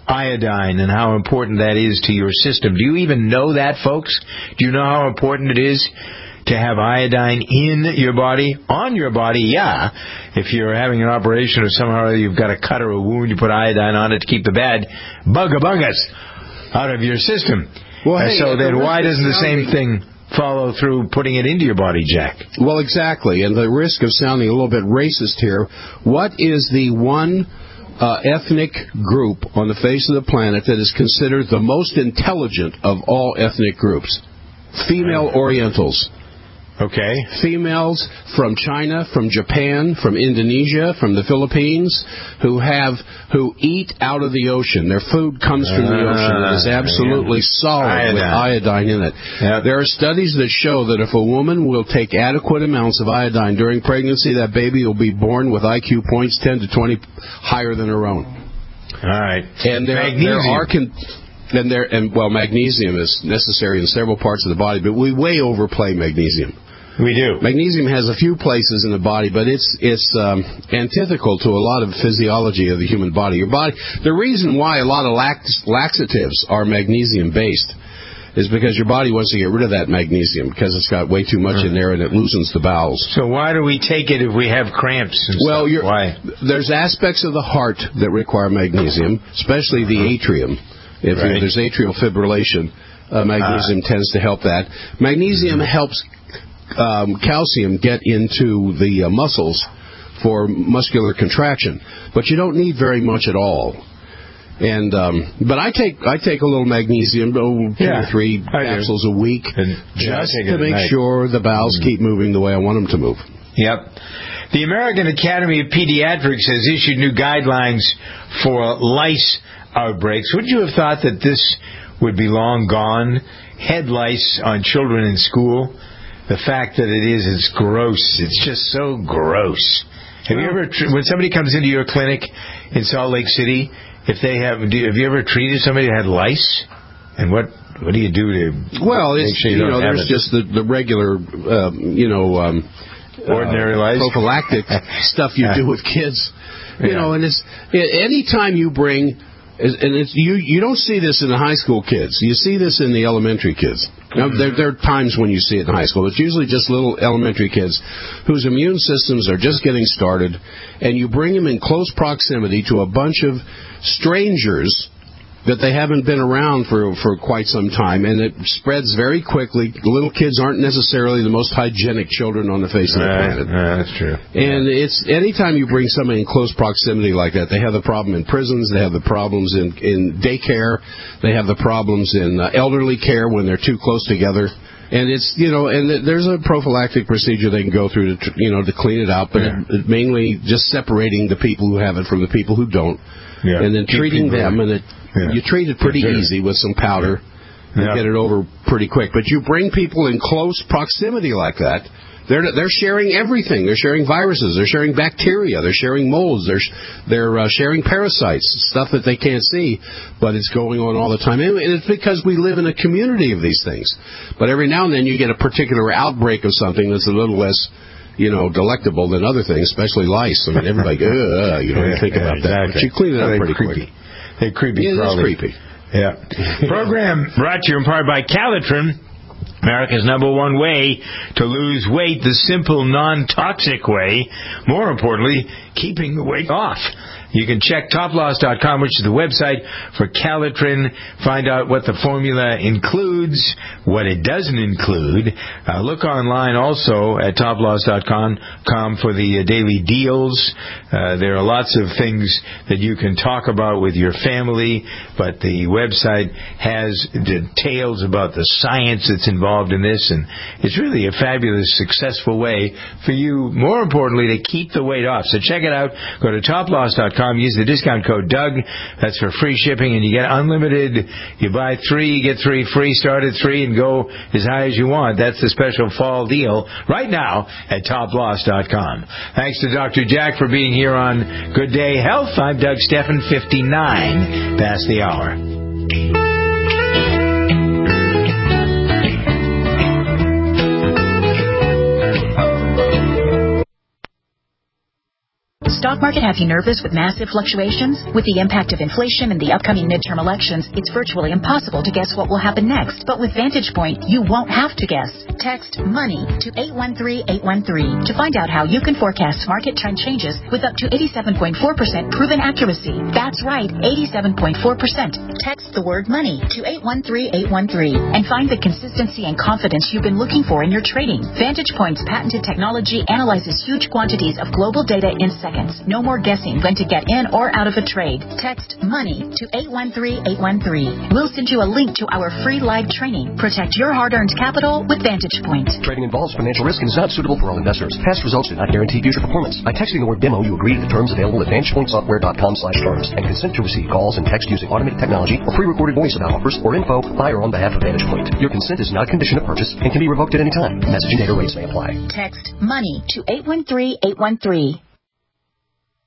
iodine and how important that is to your system. Do you even know that, folks? Do you know how important it is to have iodine in your body? On your body, yeah. If you're having an operation or somehow you've got a cut or a wound, you put iodine on it to keep the bad bugga-buggas out of your system. Well, hey, so then why doesn't the sounding... same thing follow through putting it into your body, Jack? Well, exactly. And the risk of sounding a little bit racist here, what is the one Uh, ethnic group on the face of the planet that is considered the most intelligent of all ethnic groups? Female Orientals. Okay. Females from China, from Japan, from Indonesia, from the Philippines, who have who eat out of the ocean. Their food comes from the ocean. It is absolutely yeah. solid iodine. with iodine in it. Yep. There are studies that show that if a woman will take adequate amounts of iodine during pregnancy, that baby will be born with I Q points ten to twenty higher than her own. All right. And there, there are... Con- And there, and well, magnesium is necessary in several parts of the body, but we way overplay magnesium. We do. Magnesium has a few places in the body, but it's it's um, antithetical to a lot of physiology of the human body. Your body. The reason why a lot of lax, laxatives are magnesium based is because your body wants to get rid of that magnesium because it's got way too much in there and it loosens the bowels. So why do we take it if we have cramps? And well, you're, why? There's aspects of the heart that require magnesium, especially the atrium. If right. there's atrial fibrillation, uh, magnesium uh. tends to help that. Magnesium helps um, calcium get into the uh, muscles for muscular contraction. But you don't need very much at all. And um, but I take I take a little magnesium, oh, two Yeah, or three capsules a week, And, yeah, I just take it to at make night. sure the bowels keep moving the way I want them to move. Yep. The American Academy of Pediatrics has issued new guidelines for lice outbreaks. Would you have thought that this would be long gone? Head lice on children in school. The fact that it is, it's gross. It's just so gross. Have you ever, when somebody comes into your clinic in Salt Lake City, if they have, do, have you ever treated somebody that had lice? And what what do you do to Well, make it's sure you, you don't know have there's it? just the the regular um, you know um, Ordinary uh, lice? prophylactic stuff you do with kids. You Yeah. know, and it's any time you bring. And it's, you you don't see this in the high school kids. You see this in the elementary kids. Now, there, there are times when you see it in high school. It's usually just little elementary kids whose immune systems are just getting started, and you bring them in close proximity to a bunch of strangers that they haven't been around for for quite some time, and it spreads very quickly. Little kids aren't necessarily the most hygienic children on the face of the planet. Yeah, that's true. And it's anytime you bring somebody in close proximity like that, they have the problem in prisons, they have the problems in, in daycare, they have the problems in uh, elderly care when they're too close together. And it's, you know, and there's a prophylactic procedure they can go through to, you know, to clean it out, but Yeah. it, it mainly just separating the people who have it from the people who don't, Yeah. and then Keep treating people- them, and it, Yeah. you treat it pretty For sure. easy with some powder and Yeah. get it over pretty quick. But you bring people in close proximity like that, they're they're sharing everything. They're sharing viruses. They're sharing bacteria. They're sharing molds. They're they're uh, sharing parasites, stuff that they can't see, but it's going on all the time. And it's because we live in a community of these things. But every now and then you get a particular outbreak of something that's a little less, you know, delectable than other things, especially lice. I mean, everybody, uh, you know, you think Yeah, about that. exactly. But you clean it up They're pretty creepy. quick. They're creepy. Yeah, it's crawly. creepy. Yeah. Program brought to you in part by Calitrin, America's number one way to lose weight, the simple, non-toxic way. More importantly, keeping the weight off. You can check top loss dot com, which is the website for Calitrin. Find out what the formula includes, what it doesn't include. Uh, look online also at top loss dot com for the uh, daily deals. Uh, there are lots of things that you can talk about with your family, but the website has details about the science that's involved in this, and it's really a fabulous, successful way for you, more importantly, to keep the weight off. So check it out. Go to top loss dot com. Use the discount code Doug. That's for free shipping, and you get unlimited. You buy three, you get three free. Start at three and go as high as you want. That's the special fall deal right now at top loss dot com. Thanks to Doctor Jack for being here on Good Day Health. I'm Doug Steffen, fifty-nine past the hour. Stock market have you nervous with massive fluctuations? With the impact of inflation and the upcoming midterm elections, it's virtually impossible to guess what will happen next. But with Vantage Point, you won't have to guess. Text MONEY to eight one three eight one three to find out how you can forecast market trend changes with up to eighty-seven point four percent proven accuracy. That's right, eighty-seven point four percent. Text the word MONEY to eight one three eight one three and find the consistency and confidence you've been looking for in your trading. Vantage Point's patented technology analyzes huge quantities of global data in seconds. No more guessing when to get in or out of a trade. Text MONEY to eight one three eight one three. We'll send you a link to our free live training. Protect your hard-earned capital with Vantage Point. Trading involves financial risk and is not suitable for all investors. Past results do not guarantee future performance. By texting the word demo, you agree to the terms available at vantage point software dot com slash terms and consent to receive calls and text using automated technology or pre-recorded voice about offers or info by or on behalf of Vantage Point. Your consent is not a condition of purchase and can be revoked at any time. Message and data rates may apply. Text MONEY to eight one three eight one three.